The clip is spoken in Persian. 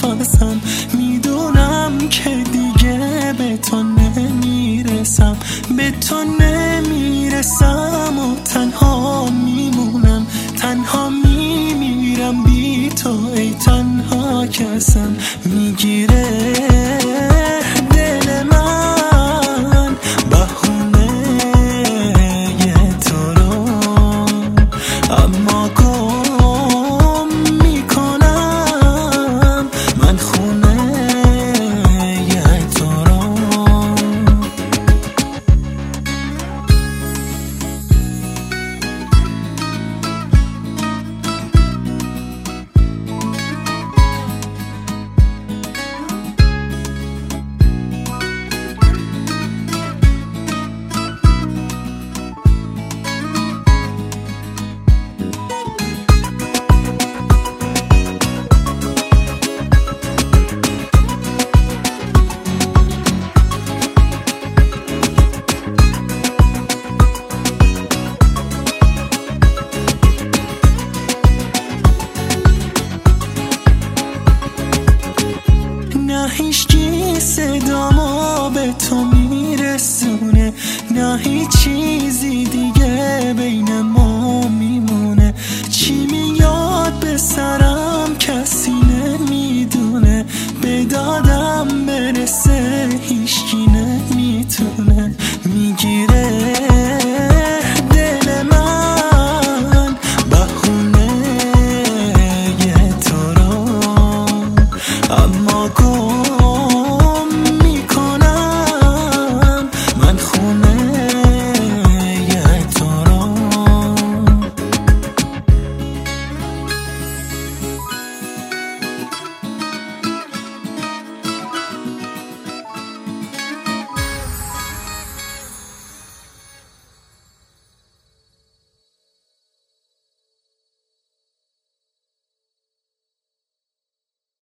نفسم، میدونم که دیگه به تو نمیرسم، به تو نمیرسم و تنها میمونم، تنها میمیرم بی تو ای تنها کسم. میگیره دل من بهونه تو رو، اما گم میکنم من خونه تو رو. نه هیچکی صدامو به تو میرسونه، نه هیچ چیزی